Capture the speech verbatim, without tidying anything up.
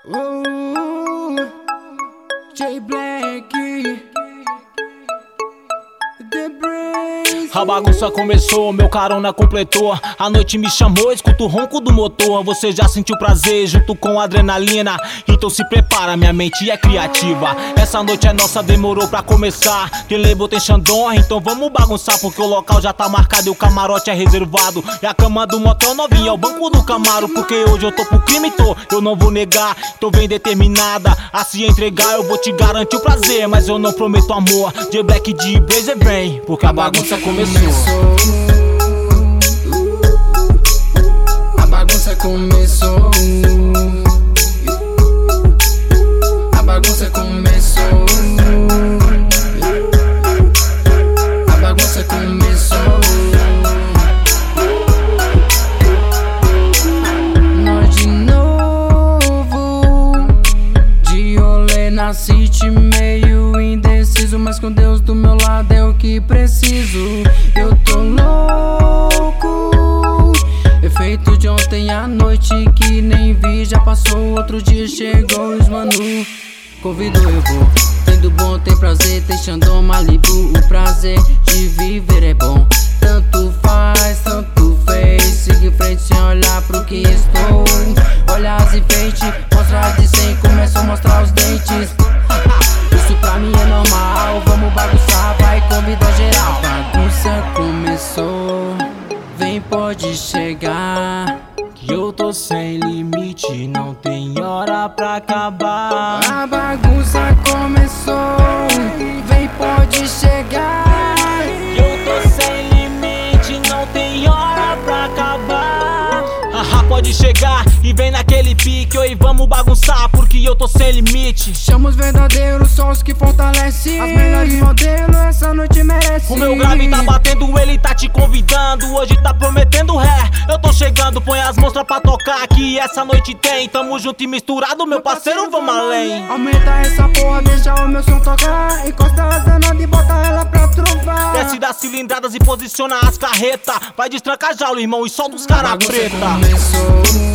Uh, J Black, The Brains. A bagunça começou, meu carona completou. A noite me chamou, escuto o ronco do motor. Você já sentiu prazer junto com adrenalina? Então se prepara, minha mente é criativa. Essa noite é nossa, demorou pra começar. Tem label, tem Xandon, então vamos bagunçar. Porque o local já tá marcado e o camarote é reservado. E a cama do motel novinha é o banco do Camaro. Porque hoje eu tô pro crime, tô, eu não vou negar. Tô bem determinada a se entregar. Eu vou te garantir o prazer, mas eu não prometo amor. J Black de Blazer vem, porque a bagunça começou. A bagunça começou. A bagunça começou. A bagunça começou. Nós de novo, de olé na city, meio indeciso, mas com Deus do meu lado é o que preciso. Eu tô louco, efeito de ontem à noite que nem vi. Já passou, outro dia chegou os mano. Convidou, eu vou. Tendo bom, tem prazer, tem Xandon, Malibu. O prazer de viver é bom. Tanto faz, tanto fez. Siga em frente sem olhar pro que estou. Olha as enfeites, mostra de cem, começa a mostrar os dentes. Isso pra mim é normal, vamos bagunçar, vai convidar geral. A bagunça começou, vem, pode chegar, que eu tô sem limite, não tem hora pra acabar. A bagunça começou, vem, pode chegar, que eu tô sem limite, não tem hora pra acabar. Haha, pode chegar e vem naquele pique, oi, vamos bagunçar, porque eu tô sem limite. Chama os verdadeiros, só os que fortalecem. As melhores modelos, essa noite merece. O meu grave tá batendo, ele tá te convidando. Hoje tá prometendo ré, eu tô chegando. Põe as mostras pra tocar, que essa noite tem. Tamo junto e misturado, meu parceiro, vamos além. Aumenta essa porra, deixa o meu som tocar. Encosta as danadas e bota ela pra trovar. Desce das cilindradas e posiciona as carretas. Vai destrancar já, irmão, e solta os cara preta. Começou.